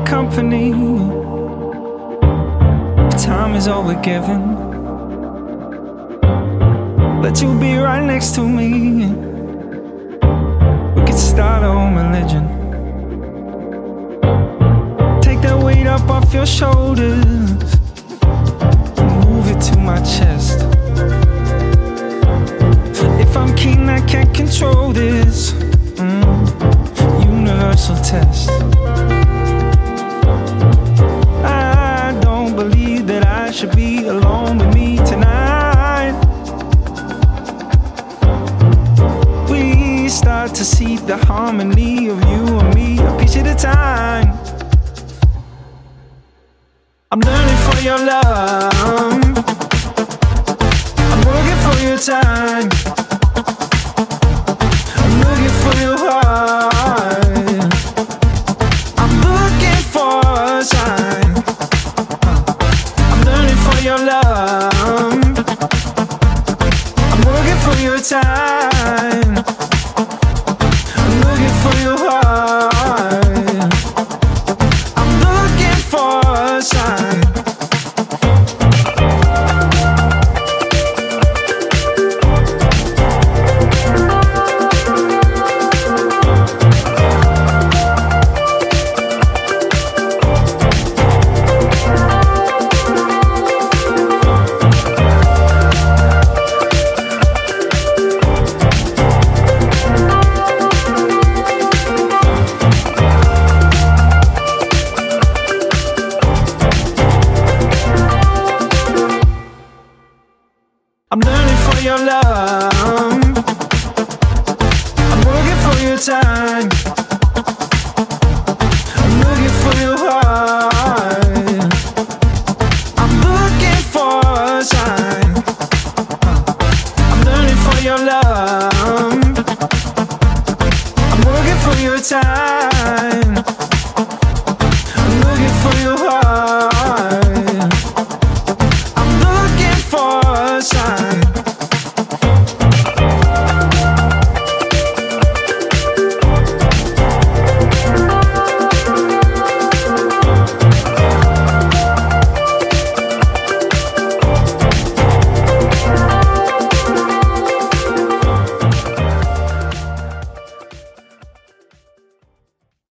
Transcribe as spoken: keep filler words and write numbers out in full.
company. Time is all we're given, but you'll be right next to me. We could start our own religion. Take that weight up off your shoulders, move it to my chest. If I'm king, I can't control this. mm. Universal test. I don't believe that I should be alone with me tonight. We start to see the harmony of you and me, a piece at a time. I'm learning for your love, I'm working for your time, I'm looking for your heart, I'm looking for a sign. I'm learning for your love, I'm working for your time, I'm looking for your heart, I'm looking for a sign. I'm learning for your love, I'm working for your time, I'm looking for your heart, I'm looking for a sign. I'm learning for your love, I'm working for your time,